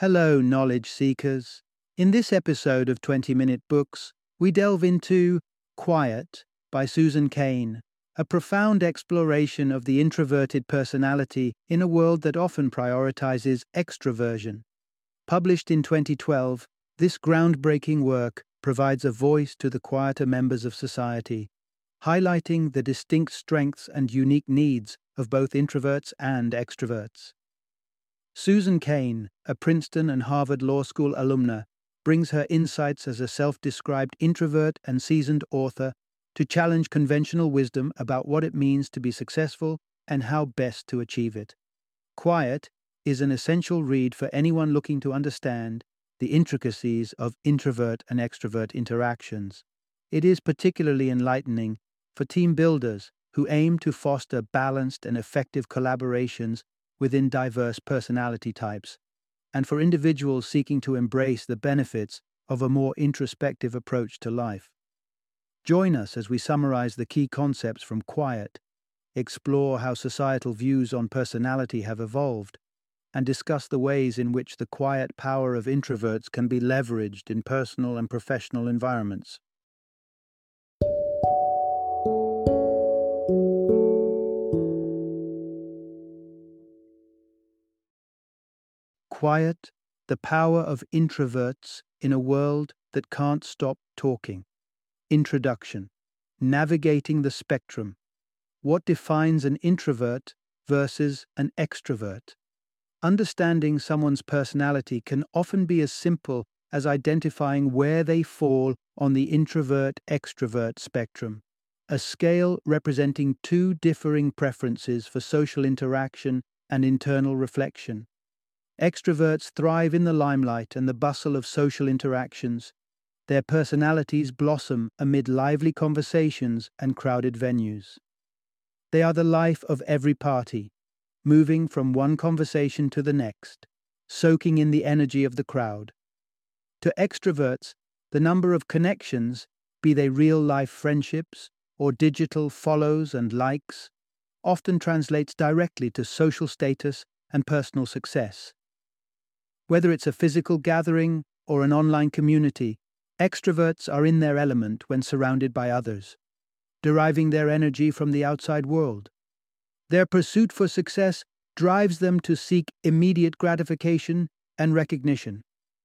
Hello, knowledge seekers. In this episode of 20-Minute Books, we delve into Quiet by Susan Cain, a profound exploration of the introverted personality in a world that often prioritizes extroversion. Published in 2012, this groundbreaking work provides a voice to the quieter members of society, highlighting the distinct strengths and unique needs of both introverts and extroverts. Susan Cain, a Princeton and Harvard Law School alumna, brings her insights as a self-described introvert and seasoned author to challenge conventional wisdom about what it means to be successful and how best to achieve it. Quiet is an essential read for anyone looking to understand the intricacies of introvert and extrovert interactions. It is particularly enlightening for team builders who aim to foster balanced and effective collaborations within diverse personality types, and for individuals seeking to embrace the benefits of a more introspective approach to life. Join us as we summarize the key concepts from Quiet, explore how societal views on personality have evolved, and discuss the ways in which the quiet power of introverts can be leveraged in personal and professional environments. Quiet, the power of introverts in a world that can't stop talking. Introduction. Navigating the spectrum. What defines an introvert versus an extrovert? Understanding someone's personality can often be as simple as identifying where they fall on the introvert-extrovert spectrum, a scale representing two differing preferences for social interaction and internal reflection. Extroverts thrive in the limelight and the bustle of social interactions. Their personalities blossom amid lively conversations and crowded venues. They are the life of every party, moving from one conversation to the next, soaking in the energy of the crowd. To extroverts, the number of connections, be they real-life friendships or digital follows and likes, often translates directly to social status and personal success. Whether it's a physical gathering or an online community, extroverts are in their element when surrounded by others, deriving their energy from the outside world. Their pursuit for success drives them to seek immediate gratification and recognition.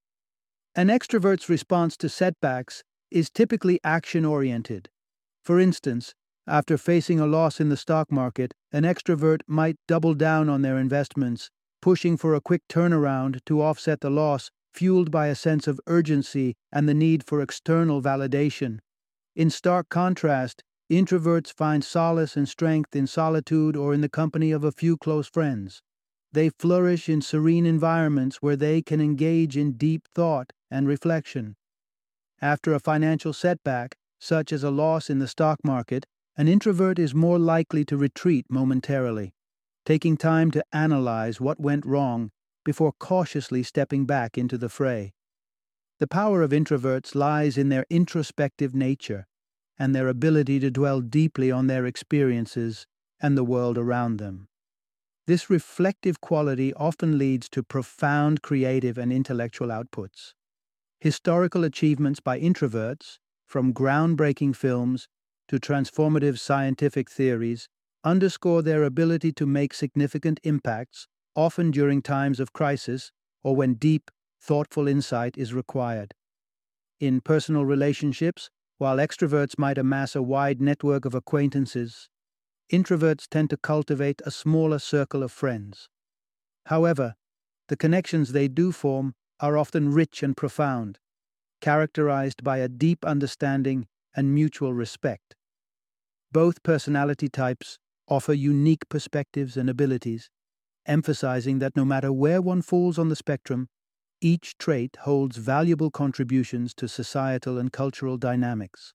An extrovert's response to setbacks is typically action-oriented. For instance, after facing a loss in the stock market, an extrovert might double down on their investments, pushing for a quick turnaround to offset the loss, fueled by a sense of urgency and the need for external validation. In stark contrast, introverts find solace and strength in solitude or in the company of a few close friends. They flourish in serene environments where they can engage in deep thought and reflection. After a financial setback, such as a loss in the stock market, an introvert is more likely to retreat momentarily, taking time to analyze what went wrong before cautiously stepping back into the fray. The power of introverts lies in their introspective nature and their ability to dwell deeply on their experiences and the world around them. This reflective quality often leads to profound creative and intellectual outputs. Historical achievements by introverts, from groundbreaking films to transformative scientific theories, underscore their ability to make significant impacts, often during times of crisis or when deep, thoughtful insight is required. In personal relationships, while extroverts might amass a wide network of acquaintances, introverts tend to cultivate a smaller circle of friends. However, the connections they do form are often rich and profound, characterized by a deep understanding and mutual respect. Both personality types offer unique perspectives and abilities, emphasizing that no matter where one falls on the spectrum, each trait holds valuable contributions to societal and cultural dynamics.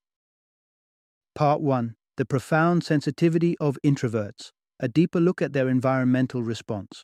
Part 1. The profound sensitivity of introverts, a deeper look at their environmental response.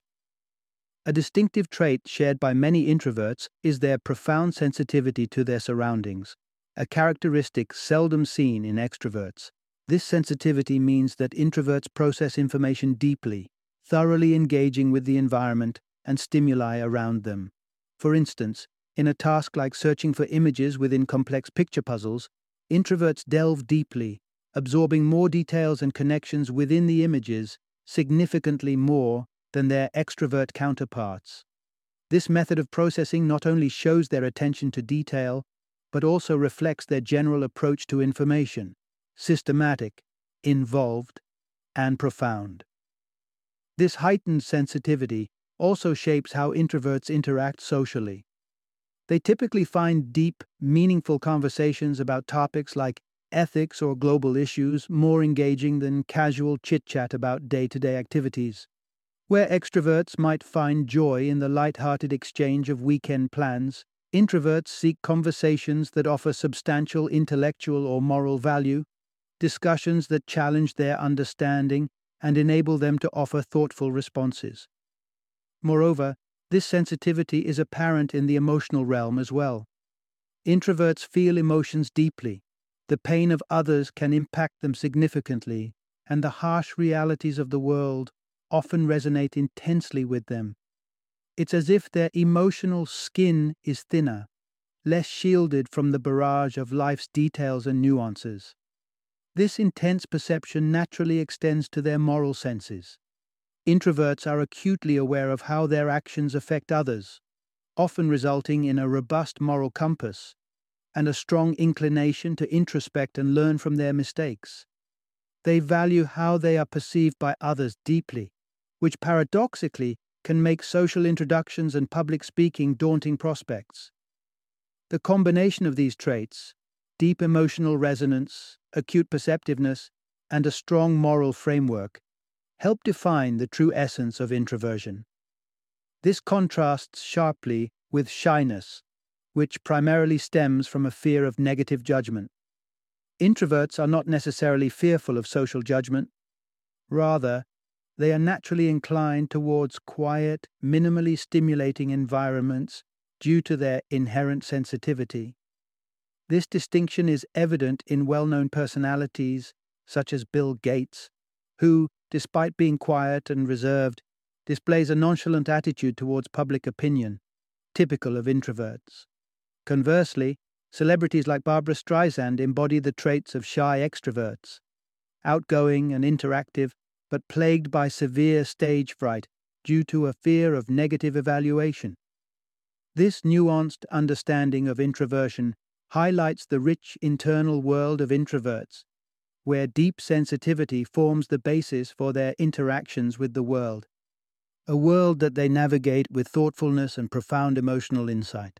A distinctive trait shared by many introverts is their profound sensitivity to their surroundings, a characteristic seldom seen in extroverts. This sensitivity means that introverts process information deeply, thoroughly engaging with the environment and stimuli around them. For instance, in a task like searching for images within complex picture puzzles, introverts delve deeply, absorbing more details and connections within the images, significantly more than their extrovert counterparts. This method of processing not only shows their attention to detail, but also reflects their general approach to information: systematic, involved, and profound. This heightened sensitivity also shapes how introverts interact socially. They typically find deep, meaningful conversations about topics like ethics or global issues more engaging than casual chit-chat about day-to-day activities. Where extroverts might find joy in the light-hearted exchange of weekend plans, introverts seek conversations that offer substantial intellectual or moral value, discussions that challenge their understanding and enable them to offer thoughtful responses. Moreover, this sensitivity is apparent in the emotional realm as well. Introverts feel emotions deeply. The pain of others can impact them significantly, and the harsh realities of the world often resonate intensely with them. It's as if their emotional skin is thinner, less shielded from the barrage of life's details and nuances. This intense perception naturally extends to their moral senses. Introverts are acutely aware of how their actions affect others, often resulting in a robust moral compass and a strong inclination to introspect and learn from their mistakes. They value how they are perceived by others deeply, which paradoxically can make social introductions and public speaking daunting prospects. The combination of these traits, deep emotional resonance, acute perceptiveness, and a strong moral framework, help define the true essence of introversion. This contrasts sharply with shyness, which primarily stems from a fear of negative judgment. Introverts are not necessarily fearful of social judgment. Rather, they are naturally inclined towards quiet, minimally stimulating environments due to their inherent sensitivity. This distinction is evident in well-known personalities such as Bill Gates, who, despite being quiet and reserved, displays a nonchalant attitude towards public opinion, typical of introverts. Conversely, celebrities like Barbra Streisand embody the traits of shy extroverts, outgoing and interactive, but plagued by severe stage fright due to a fear of negative evaluation. This nuanced understanding of introversion highlights the rich internal world of introverts, where deep sensitivity forms the basis for their interactions with the world, a world that they navigate with thoughtfulness and profound emotional insight.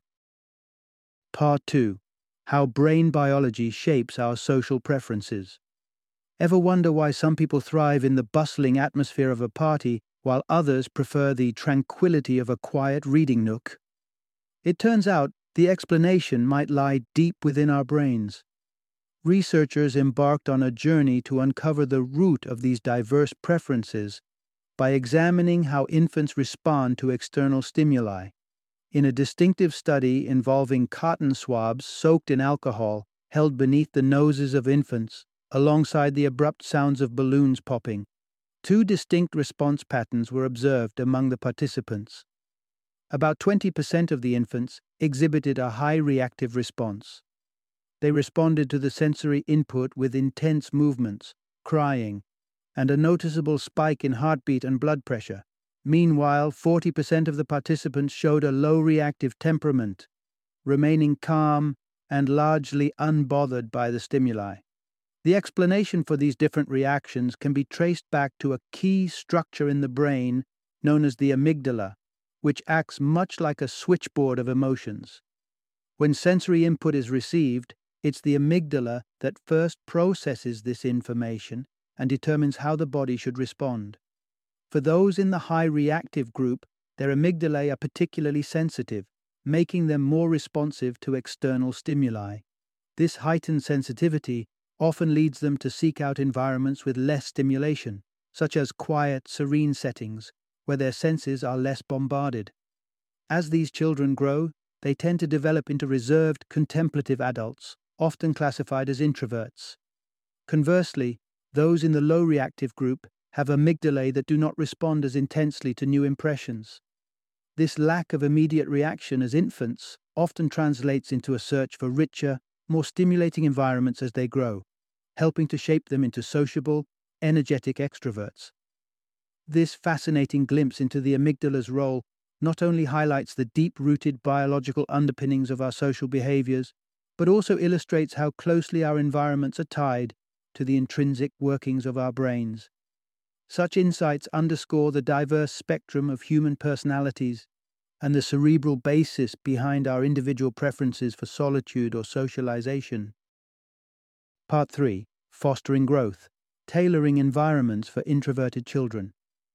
Part 2. How brain biology shapes our social preferences. Ever wonder why some people thrive in the bustling atmosphere of a party while others prefer the tranquility of a quiet reading nook? It turns out the explanation might lie deep within our brains. Researchers embarked on a journey to uncover the root of these diverse preferences by examining how infants respond to external stimuli. In a distinctive study involving cotton swabs soaked in alcohol held beneath the noses of infants, alongside the abrupt sounds of balloons popping, two distinct response patterns were observed among the participants. About 20% of the infants exhibited a high reactive response. They responded to the sensory input with intense movements, crying, and a noticeable spike in heartbeat and blood pressure. Meanwhile, 40% of the participants showed a low reactive temperament, remaining calm and largely unbothered by the stimuli. The explanation for these different reactions can be traced back to a key structure in the brain known as the amygdala, which acts much like a switchboard of emotions. When sensory input is received, it's the amygdala that first processes this information and determines how the body should respond. For those in the high reactive group, their amygdalae are particularly sensitive, making them more responsive to external stimuli. This heightened sensitivity often leads them to seek out environments with less stimulation, such as quiet, serene settings where their senses are less bombarded. As these children grow, they tend to develop into reserved, contemplative adults, often classified as introverts. Conversely, those in the low reactive group have amygdalae that do not respond as intensely to new impressions. This lack of immediate reaction as infants often translates into a search for richer, more stimulating environments as they grow, helping to shape them into sociable, energetic extroverts. This fascinating glimpse into the amygdala's role not only highlights the deep-rooted biological underpinnings of our social behaviors, but also illustrates how closely our environments are tied to the intrinsic workings of our brains. Such insights underscore the diverse spectrum of human personalities and the cerebral basis behind our individual preferences for solitude or socialization. Part 3. Fostering growth, tailoring environments for introverted children.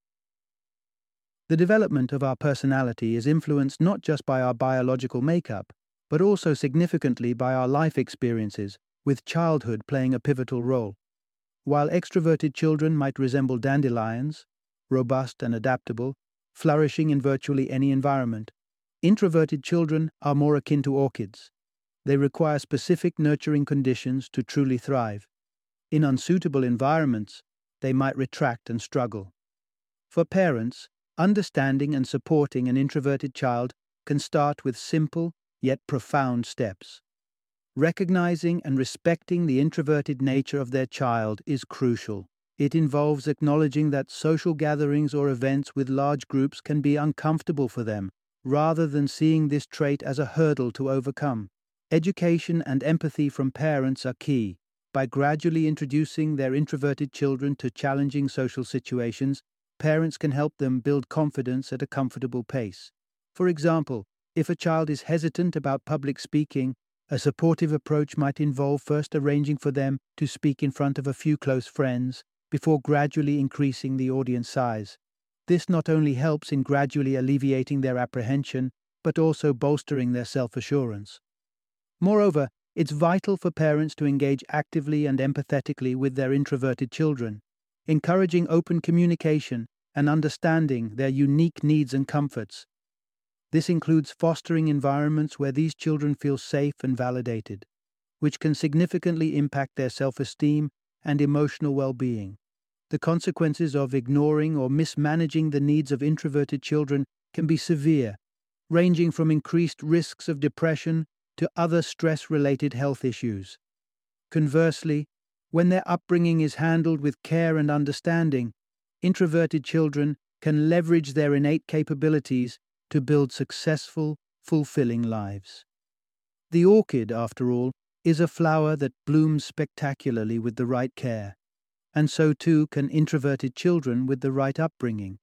The development of our personality is influenced not just by our biological makeup, but also significantly by our life experiences, with childhood playing a pivotal role. While extroverted children might resemble dandelions, robust and adaptable, flourishing in virtually any environment, introverted children are more akin to orchids. They require specific nurturing conditions to truly thrive. In unsuitable environments, they might retract and struggle. For parents, understanding and supporting an introverted child can start with simple yet profound steps. Recognizing and respecting the introverted nature of their child is crucial. It involves acknowledging that social gatherings or events with large groups can be uncomfortable for them, rather than seeing this trait as a hurdle to overcome. Education and empathy from parents are key. By gradually introducing their introverted children to challenging social situations, parents can help them build confidence at a comfortable pace. For example, if a child is hesitant about public speaking, a supportive approach might involve first arranging for them to speak in front of a few close friends before gradually increasing the audience size. This not only helps in gradually alleviating their apprehension, but also bolstering their self-assurance. Moreover, it's vital for parents to engage actively and empathetically with their introverted children, encouraging open communication and understanding their unique needs and comforts. This includes fostering environments where these children feel safe and validated, which can significantly impact their self-esteem and emotional well-being. The consequences of ignoring or mismanaging the needs of introverted children can be severe, ranging from increased risks of depression to other stress-related health issues. Conversely, when their upbringing is handled with care and understanding, introverted children can leverage their innate capabilities to build successful, fulfilling lives. The orchid, after all, is a flower that blooms spectacularly with the right care, and so too can introverted children with the right upbringing.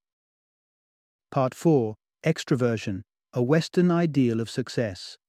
Part 4. Extroversion, a Western ideal of success.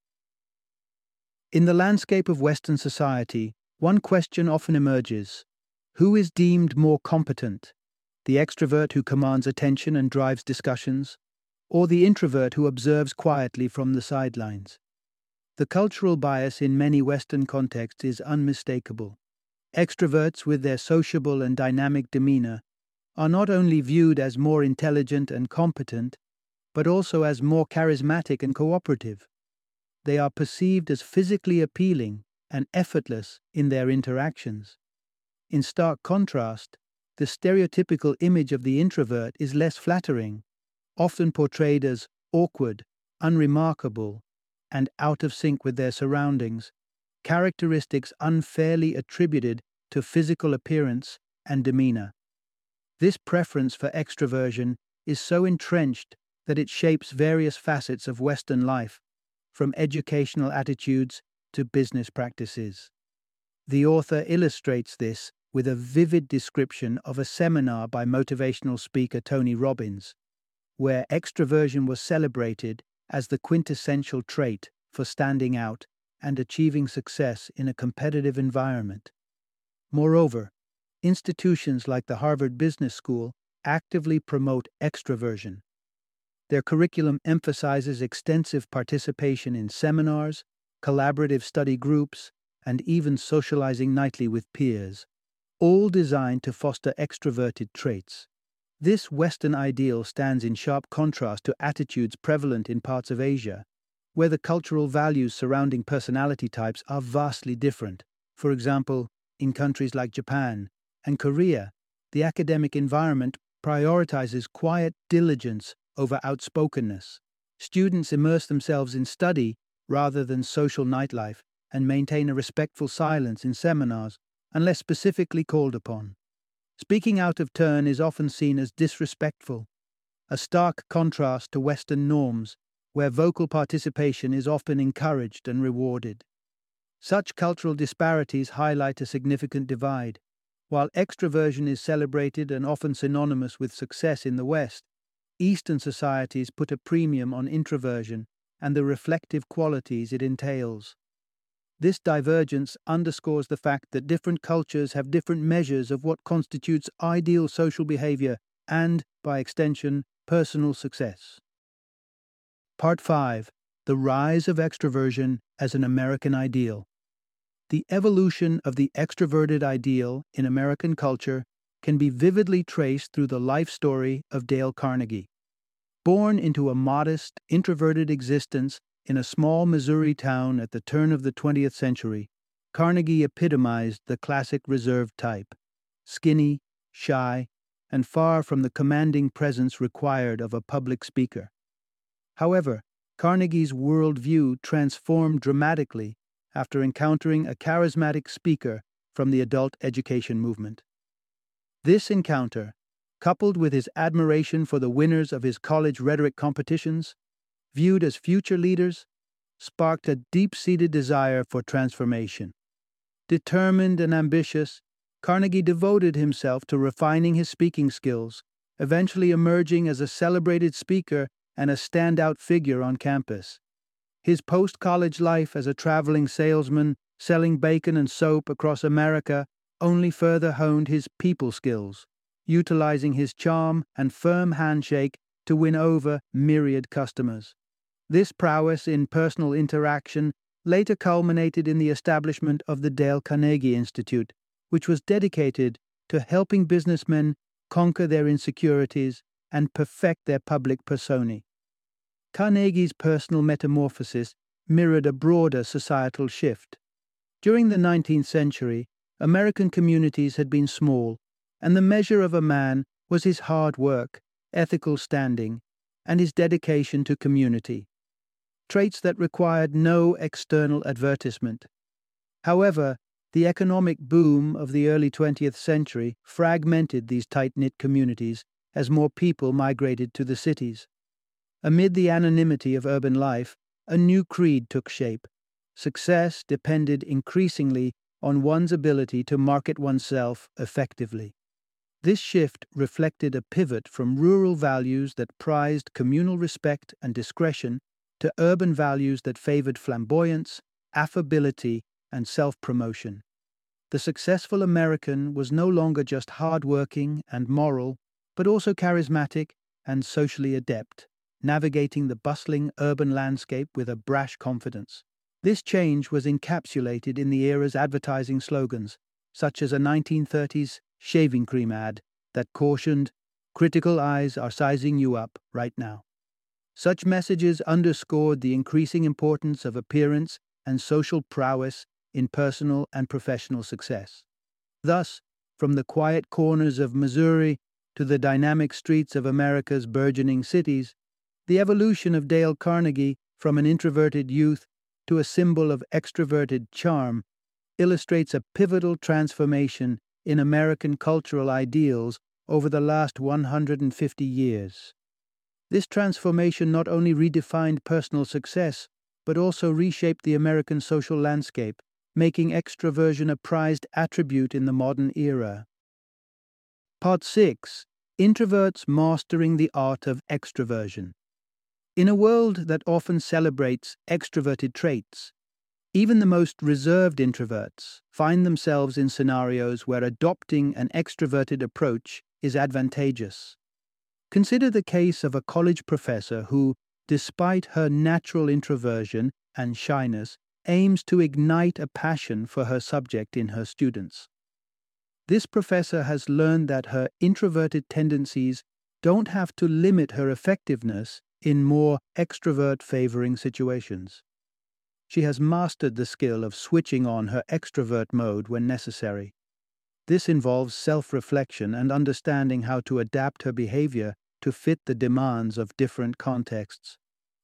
In the landscape of Western society, one question often emerges: who is deemed more competent? The extrovert who commands attention and drives discussions, or the introvert who observes quietly from the sidelines? The cultural bias in many Western contexts is unmistakable. Extroverts, with their sociable and dynamic demeanor, are not only viewed as more intelligent and competent, but also as more charismatic and cooperative. They are perceived as physically appealing and effortless in their interactions. In stark contrast, the stereotypical image of the introvert is less flattering, often portrayed as awkward, unremarkable, and out of sync with their surroundings, characteristics unfairly attributed to physical appearance and demeanor. This preference for extroversion is so entrenched that it shapes various facets of Western life, from educational attitudes to business practices. The author illustrates this with a vivid description of a seminar by motivational speaker Tony Robbins, where extroversion was celebrated as the quintessential trait for standing out and achieving success in a competitive environment. Moreover, institutions like the Harvard Business School actively promote extroversion. Their curriculum emphasizes extensive participation in seminars, collaborative study groups, and even socializing nightly with peers, all designed to foster extroverted traits. This Western ideal stands in sharp contrast to attitudes prevalent in parts of Asia, where the cultural values surrounding personality types are vastly different. For example, in countries like Japan and Korea, the academic environment prioritizes quiet diligence over outspokenness, Students immerse themselves in study rather than social nightlife and maintain a respectful silence in seminars unless specifically called upon. Speaking out of turn is often seen as disrespectful, a stark contrast to Western norms, where vocal participation is often encouraged and rewarded. Such cultural disparities highlight a significant divide. While extroversion is celebrated and often synonymous with success in the West, Eastern societies put a premium on introversion and the reflective qualities it entails. This divergence underscores the fact that different cultures have different measures of what constitutes ideal social behavior and, by extension, personal success. Part 5. The Rise of Extroversion as an American Ideal. The evolution of the extroverted ideal in American culture can be vividly traced through the life story of Dale Carnegie. Born into a modest, introverted existence in a small Missouri town at the turn of the 20th century, Carnegie epitomized the classic reserved type: skinny, shy, and far from the commanding presence required of a public speaker. However, Carnegie's worldview transformed dramatically after encountering a charismatic speaker from the adult education movement. This encounter, coupled with his admiration for the winners of his college rhetoric competitions, viewed as future leaders, sparked a deep-seated desire for transformation. Determined and ambitious, Carnegie devoted himself to refining his speaking skills, eventually emerging as a celebrated speaker and a standout figure on campus. His post-college life as a traveling salesman, selling bacon and soap across America, only further honed his people skills, utilizing his charm and firm handshake to win over myriad customers. This prowess in personal interaction later culminated in the establishment of the Dale Carnegie Institute, which was dedicated to helping businessmen conquer their insecurities and perfect their public personae. Carnegie's personal metamorphosis mirrored a broader societal shift. During the 19th century, American communities had been small, and the measure of a man was his hard work, ethical standing, and his dedication to community, traits that required no external advertisement. However, the economic boom of the early 20th century fragmented these tight-knit communities as more people migrated to the cities. Amid the anonymity of urban life, a new creed took shape. Success depended increasingly on one's ability to market oneself effectively. This shift reflected a pivot from rural values that prized communal respect and discretion to urban values that favored flamboyance, affability, and self-promotion. The successful American was no longer just hard-working and moral, but also charismatic and socially adept, navigating the bustling urban landscape with a brash confidence. This change was encapsulated in the era's advertising slogans, such as a 1930s shaving cream ad that cautioned, "Critical eyes are sizing you up right now." Such messages underscored the increasing importance of appearance and social prowess in personal and professional success. Thus, from the quiet corners of Missouri to the dynamic streets of America's burgeoning cities, the evolution of Dale Carnegie from an introverted youth to a symbol of extroverted charm illustrates a pivotal transformation in American cultural ideals over the last 150 years. This transformation not only redefined personal success, but also reshaped the American social landscape, making extroversion a prized attribute in the modern era. Part 6. Introverts Mastering the Art of Extroversion. In a world that often celebrates extroverted traits, even the most reserved introverts find themselves in scenarios where adopting an extroverted approach is advantageous. Consider the case of a college professor who, despite her natural introversion and shyness, aims to ignite a passion for her subject in her students. This professor has learned that her introverted tendencies don't have to limit her effectiveness in more extrovert-favoring situations. She has mastered the skill of switching on her extrovert mode when necessary. This involves self-reflection and understanding how to adapt her behavior to fit the demands of different contexts.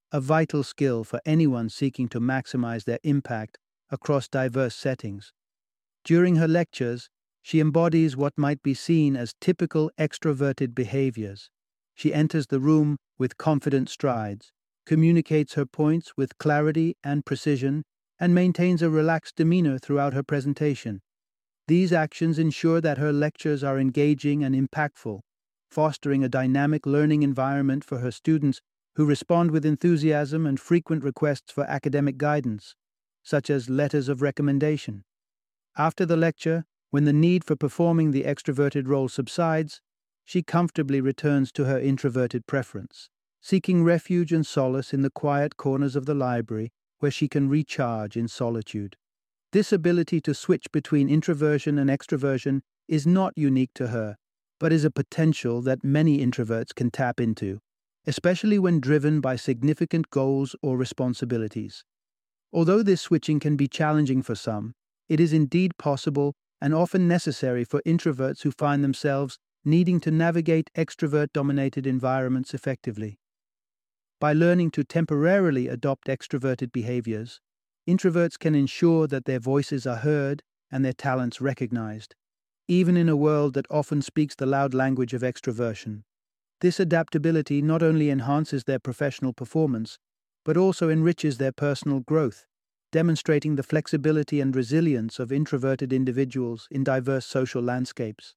a vital skill for anyone seeking to maximize their impact across diverse settings. During her lectures, she embodies what might be seen as typical extroverted behaviors. She enters the room with confident strides, communicates her points with clarity and precision, and maintains a relaxed demeanor throughout her presentation. These actions ensure that her lectures are engaging and impactful, fostering a dynamic learning environment for her students who respond with enthusiasm and frequent requests for academic guidance, such as letters of recommendation. After the lecture, when the need for performing the extroverted role subsides, she comfortably returns to her introverted preference, seeking refuge and solace in the quiet corners of the library where she can recharge in solitude. This ability to switch between introversion and extroversion is not unique to her, but is a potential that many introverts can tap into, especially when driven by significant goals or responsibilities. Although this switching can be challenging for some, it is indeed possible and often necessary for introverts who find themselves needing to navigate extrovert-dominated environments effectively. By learning to temporarily adopt extroverted behaviors, introverts can ensure that their voices are heard and their talents recognized, even in a world that often speaks the loud language of extroversion. This adaptability not only enhances their professional performance, but also enriches their personal growth, demonstrating the flexibility and resilience of introverted individuals in diverse social landscapes.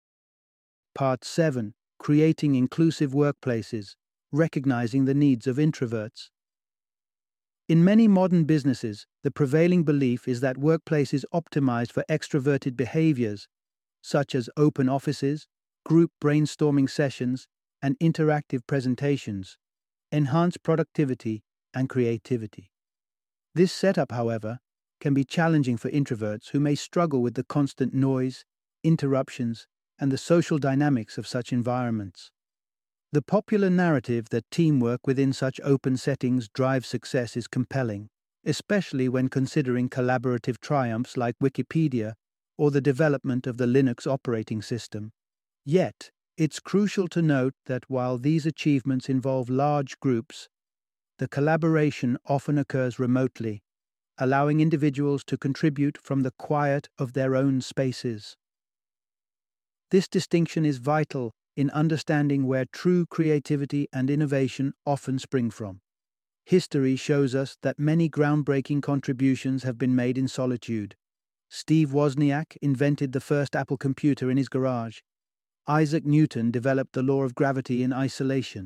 Part 7. Creating inclusive workplaces, recognizing the needs of introverts. In many modern businesses, the prevailing belief is that workplaces optimized for extroverted behaviors, such as open offices, group brainstorming sessions, and interactive presentations, enhance productivity and creativity. This setup, however, can be challenging for introverts who may struggle with the constant noise, interruptions, and the social dynamics of such environments. The popular narrative that teamwork within such open settings drives success is compelling, especially when considering collaborative triumphs like Wikipedia or the development of the Linux operating system. Yet, it's crucial to note that while these achievements involve large groups, the collaboration often occurs remotely, allowing individuals to contribute from the quiet of their own spaces. This distinction is vital in understanding where true creativity and innovation often spring from. History shows us that many groundbreaking contributions have been made in solitude. Steve Wozniak invented the first Apple computer in his garage. Isaac Newton developed the law of gravity in isolation.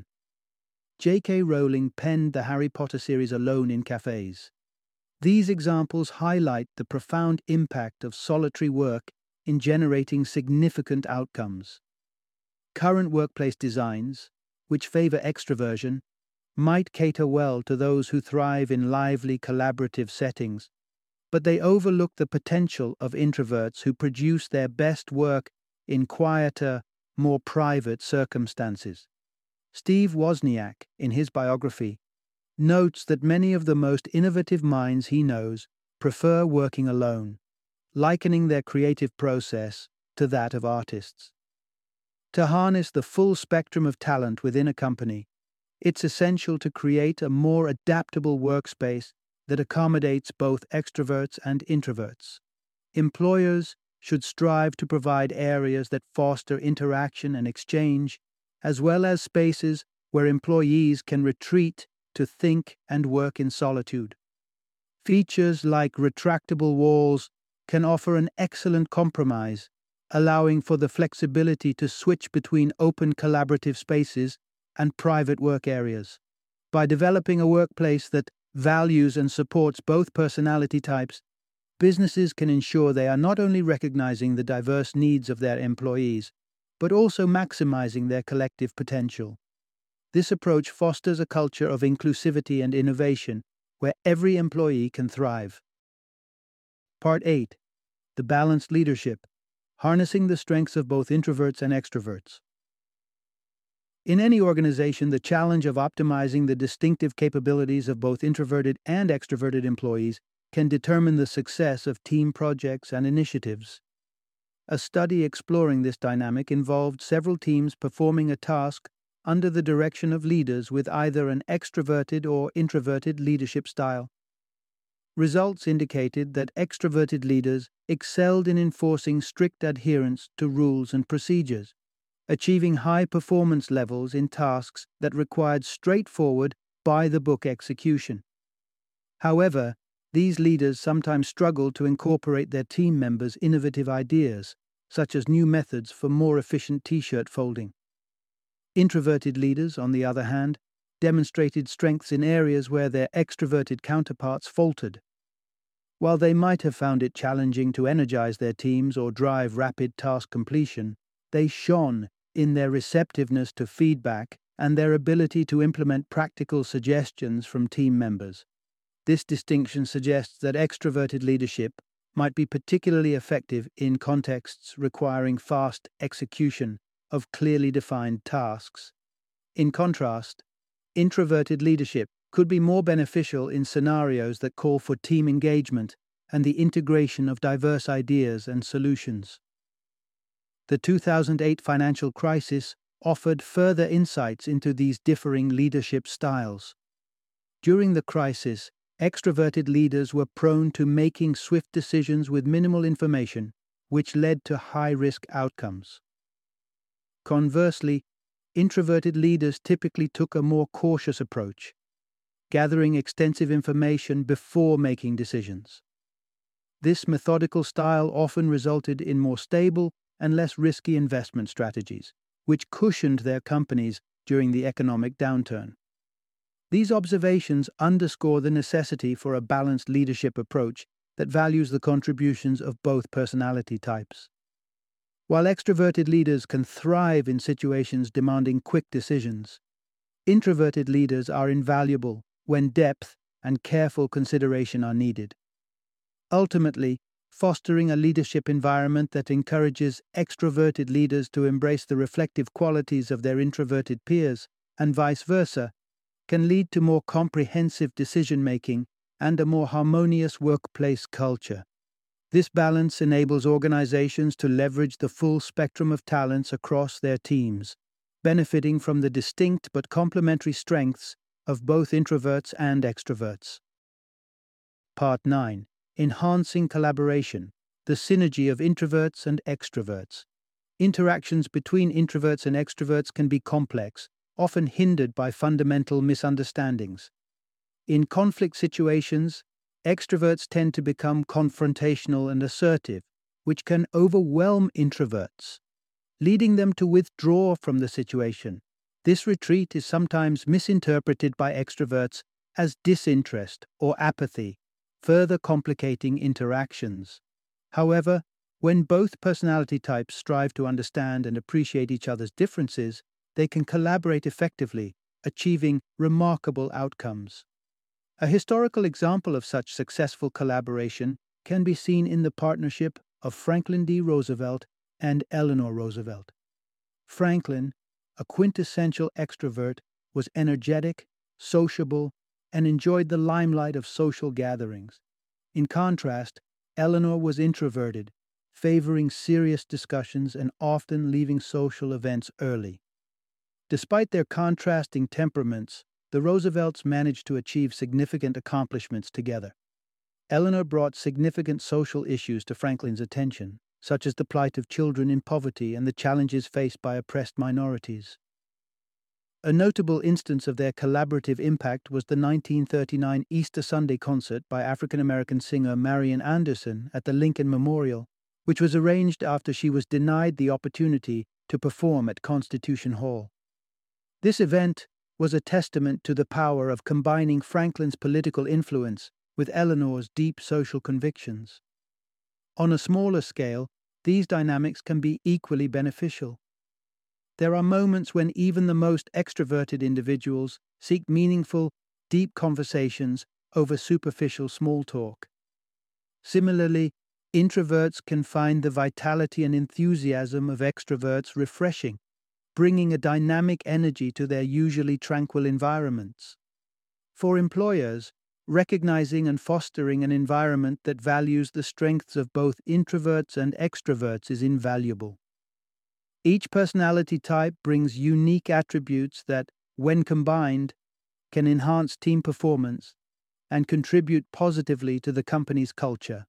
J.K. Rowling penned the Harry Potter series alone in cafes. These examples highlight the profound impact of solitary work in generating significant outcomes. Current workplace designs, which favor extroversion, might cater well to those who thrive in lively collaborative settings, but they overlook the potential of introverts who produce their best work in quieter, more private circumstances. Steve Wozniak, in his biography, notes that many of the most innovative minds he knows prefer working alone, likening their creative process to that of artists. To harness the full spectrum of talent within a company, it's essential to create a more adaptable workspace that accommodates both extroverts and introverts. Employers should strive to provide areas that foster interaction and exchange, as well as spaces where employees can retreat to think and work in solitude. Features like retractable walls can offer an excellent compromise, allowing for the flexibility to switch between open collaborative spaces and private work areas. By developing a workplace that values and supports both personality types, businesses can ensure they are not only recognizing the diverse needs of their employees, but also maximizing their collective potential. This approach fosters a culture of inclusivity and innovation where every employee can thrive. Part 8. The Balanced Leadership, Harnessing the Strengths of Both Introverts and Extroverts. In any organization, the challenge of optimizing the distinctive capabilities of both introverted and extroverted employees can determine the success of team projects and initiatives. A study exploring this dynamic involved several teams performing a task under the direction of leaders with either an extroverted or introverted leadership style. Results indicated that extroverted leaders excelled in enforcing strict adherence to rules and procedures, achieving high performance levels in tasks that required straightforward, by-the-book execution. However, these leaders sometimes struggled to incorporate their team members' innovative ideas, such as new methods for more efficient t-shirt folding. Introverted leaders, on the other hand, demonstrated strengths in areas where their extroverted counterparts faltered. While they might have found it challenging to energize their teams or drive rapid task completion, they shone in their receptiveness to feedback and their ability to implement practical suggestions from team members. This distinction suggests that extroverted leadership might be particularly effective in contexts requiring fast execution of clearly defined tasks. In contrast, introverted leadership could be more beneficial in scenarios that call for team engagement and the integration of diverse ideas and solutions. The 2008 financial crisis offered further insights into these differing leadership styles. During the crisis, extroverted leaders were prone to making swift decisions with minimal information, which led to high-risk outcomes. Conversely, introverted leaders typically took a more cautious approach, gathering extensive information before making decisions. This methodical style often resulted in more stable and less risky investment strategies, which cushioned their companies during the economic downturn. These observations underscore the necessity for a balanced leadership approach that values the contributions of both personality types. While extroverted leaders can thrive in situations demanding quick decisions, introverted leaders are invaluable when depth and careful consideration are needed. Ultimately, fostering a leadership environment that encourages extroverted leaders to embrace the reflective qualities of their introverted peers, and vice versa, can lead to more comprehensive decision-making and a more harmonious workplace culture. This balance enables organizations to leverage the full spectrum of talents across their teams, benefiting from the distinct but complementary strengths of both introverts and extroverts. Part 9. Enhancing collaboration, the synergy of introverts and extroverts. Interactions between introverts and extroverts can be complex, often hindered by fundamental misunderstandings. In conflict situations, extroverts tend to become confrontational and assertive, which can overwhelm introverts, leading them to withdraw from the situation. This retreat is sometimes misinterpreted by extroverts as disinterest or apathy, further complicating interactions. However, when both personality types strive to understand and appreciate each other's differences, they can collaborate effectively, achieving remarkable outcomes. A historical example of such successful collaboration can be seen in the partnership of Franklin D. Roosevelt and Eleanor Roosevelt. Franklin, a quintessential extrovert, was energetic, sociable, and enjoyed the limelight of social gatherings. In contrast, Eleanor was introverted, favoring serious discussions and often leaving social events early. Despite their contrasting temperaments, the Roosevelts managed to achieve significant accomplishments together. Eleanor brought significant social issues to Franklin's attention, such as the plight of children in poverty and the challenges faced by oppressed minorities. A notable instance of their collaborative impact was the 1939 Easter Sunday concert by African-American singer Marian Anderson at the Lincoln Memorial, which was arranged after she was denied the opportunity to perform at Constitution Hall. This event was a testament to the power of combining Franklin's political influence with Eleanor's deep social convictions. On a smaller scale, these dynamics can be equally beneficial. There are moments when even the most extroverted individuals seek meaningful, deep conversations over superficial small talk. Similarly, introverts can find the vitality and enthusiasm of extroverts refreshing, bringing a dynamic energy to their usually tranquil environments. For employers, recognizing and fostering an environment that values the strengths of both introverts and extroverts is invaluable. Each personality type brings unique attributes that, when combined, can enhance team performance and contribute positively to the company's culture.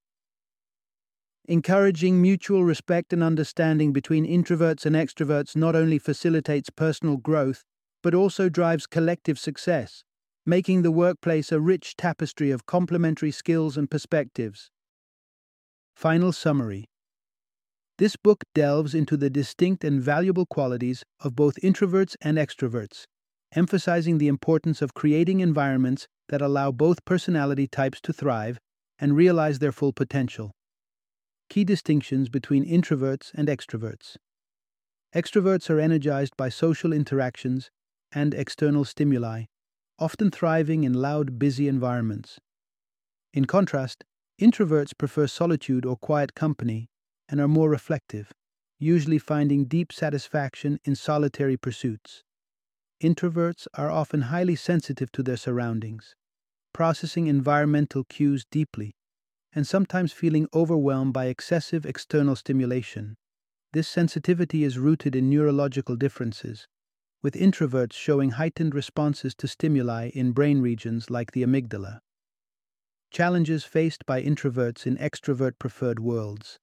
Encouraging mutual respect and understanding between introverts and extroverts not only facilitates personal growth, but also drives collective success, making the workplace a rich tapestry of complementary skills and perspectives. Final summary. This book delves into the distinct and valuable qualities of both introverts and extroverts, emphasizing the importance of creating environments that allow both personality types to thrive and realize their full potential. Key distinctions between introverts and extroverts. Extroverts are energized by social interactions and external stimuli, often thriving in loud, busy environments. In contrast, introverts prefer solitude or quiet company and are more reflective, usually finding deep satisfaction in solitary pursuits. Introverts are often highly sensitive to their surroundings, processing environmental cues deeply, and sometimes feeling overwhelmed by excessive external stimulation. This sensitivity is rooted in neurological differences, with introverts showing heightened responses to stimuli in brain regions like the amygdala. Challenges faced by introverts in extrovert-preferred worlds.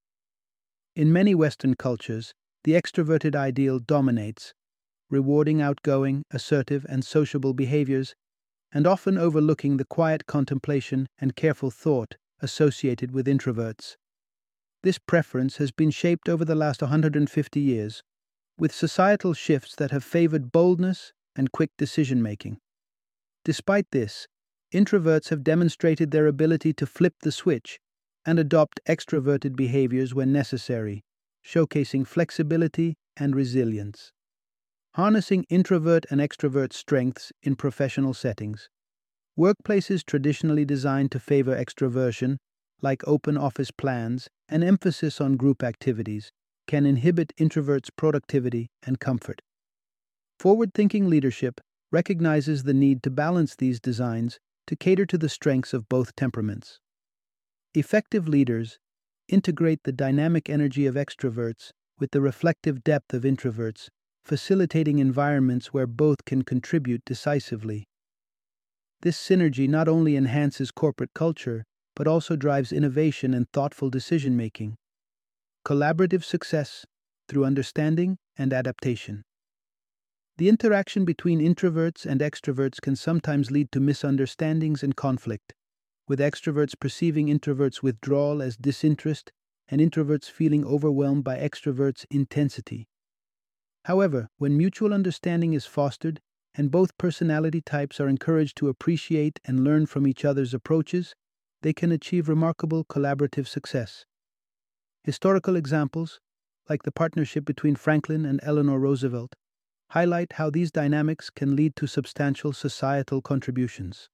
In many Western cultures, the extroverted ideal dominates, rewarding outgoing, assertive, and sociable behaviors, and often overlooking the quiet contemplation and careful thought associated with introverts. This preference has been shaped over the last 150 years, with societal shifts that have favored boldness and quick decision-making. Despite this, introverts have demonstrated their ability to flip the switch and adopt extroverted behaviors when necessary, showcasing flexibility and resilience. Harnessing introvert and extrovert strengths in professional settings. Workplaces traditionally designed to favor extroversion, like open office plans and emphasis on group activities, can inhibit introverts' productivity and comfort. Forward-thinking leadership recognizes the need to balance these designs to cater to the strengths of both temperaments. Effective leaders integrate the dynamic energy of extroverts with the reflective depth of introverts, facilitating environments where both can contribute decisively. This synergy not only enhances corporate culture, but also drives innovation and thoughtful decision-making. Collaborative success through understanding and adaptation. The interaction between introverts and extroverts can sometimes lead to misunderstandings and conflict, with extroverts perceiving introverts' withdrawal as disinterest and introverts feeling overwhelmed by extroverts' intensity. However, when mutual understanding is fostered and both personality types are encouraged to appreciate and learn from each other's approaches, they can achieve remarkable collaborative success. Historical examples, like the partnership between Franklin and Eleanor Roosevelt, highlight how these dynamics can lead to substantial societal contributions.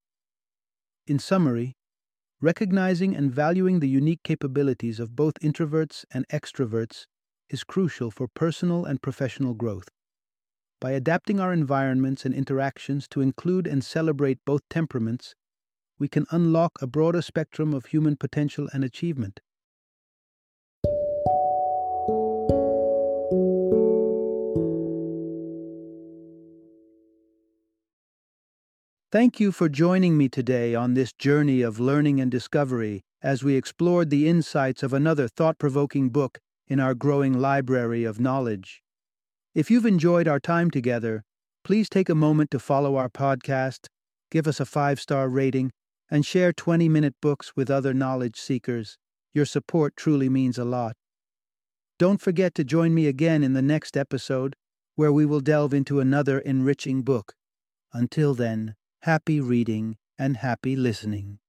In summary, recognizing and valuing the unique capabilities of both introverts and extroverts is crucial for personal and professional growth. By adapting our environments and interactions to include and celebrate both temperaments, we can unlock a broader spectrum of human potential and achievement. Thank you for joining me today on this journey of learning and discovery as we explored the insights of another thought-provoking book in our growing library of knowledge. If you've enjoyed our time together, please take a moment to follow our podcast, give us a 5-star rating, and share 20-minute books with other knowledge seekers. Your support truly means a lot. Don't forget to join me again in the next episode, where we will delve into another enriching book. Until then, happy reading and happy listening.